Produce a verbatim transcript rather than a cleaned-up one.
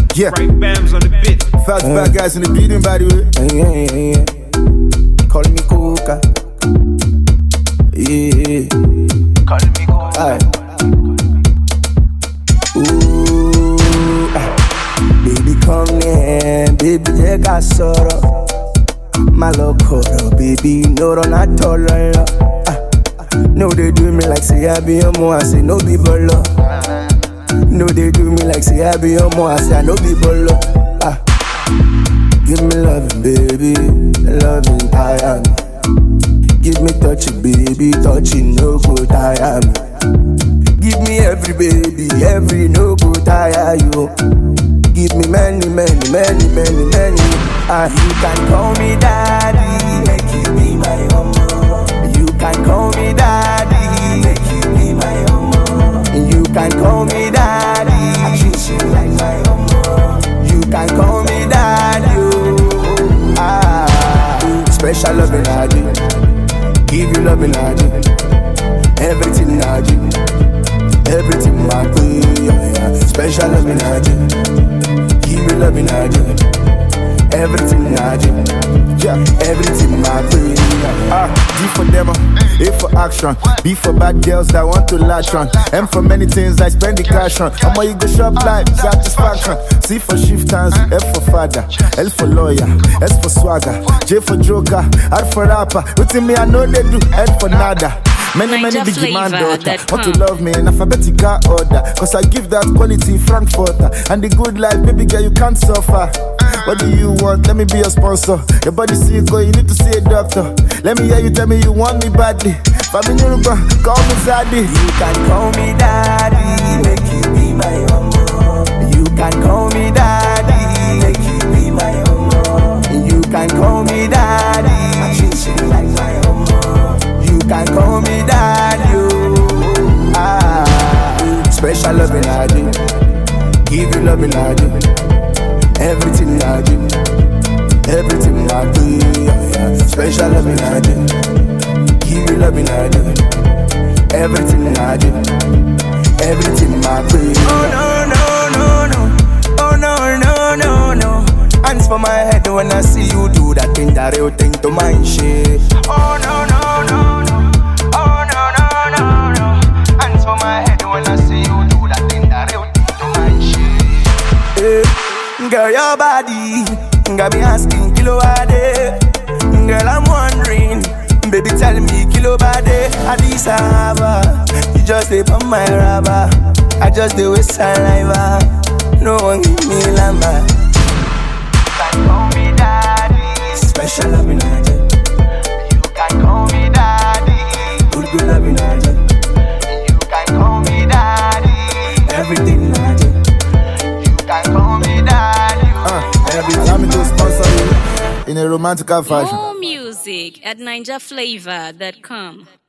Yeah. Right bams on the bit. Fast uh, bad guys in the beating, by the way. Yeah, yeah, yeah. Call me Coca. Yeah. Call me Coca. Aye. Ooh, ah. Baby, come here. Baby, take a sorrow. My loco, baby, no, don't at all. No, they do me like say I be your mo. I say no be bolo. No, they do me like say I be your mo. I say I no be bolo. Ah. Give me loving, baby, loving, tire me. Give me touching, baby, touching, no good, tire me. Give me every baby, every no good, tire you. Give me many, many, many, many, many. Ah, you can call me daddy, make you be my homo. You can call me daddy, make you be my homo. You can call me daddy, I treat you like my homo. You can call me daddy, oh. Ah, special loving I do, give you loving I do, everything I do, everything my way, yeah, yeah. Special loving I do, give you loving I do. Everything I do, yeah, everything my way. Ah, D for demo, A for action, B for bad girls that want to latch on, M for many things I spend the cash on. How you go shop like satisfaction? C for shift hands, F for father, L for lawyer, S for swagger, J for joker, R for rapper. Within me I know they do, N for nada. Many, many big man daughter want to love me in alphabetical order, cause I give that quality Frankfurter. And the good life, baby girl, you can't suffer. What do you want? Let me be your sponsor. Your body sick, oh, you need to see a doctor. Let me hear you tell me you want me badly. Family, call me Zaddy. You can call me daddy, make you be my homo. You can call me daddy, make you be my homo. You can call me daddy, I treat you like my homo. You can call me daddy, oh. Ah, special loving I do, give you loving I do. Everything I do, everything I do, yeah, yeah. Special loving I do, give you loving I do. Everything I do, everything I do. Oh no no no no, oh no no no no. Hands for my head when I see you do that thing, that real thing to my shit. Oh no no no no, oh no no no no. Hands for my head when I see you do that thing, that real thing to my shit. Hey. Girl, your body got me asking kilo a day. Girl, I'm wondering, baby, tell me kilo a day. Adisa Hava, you just stay on my rubber. I just do with saliva. No one give me lamba. You can call me daddy, special loving I do. You can call me daddy, good good loving I do. You can call me daddy, everything I do. You can call me daddy. Allow me to sponsor you in a romantic fashion. More music at ninja flavor dot com.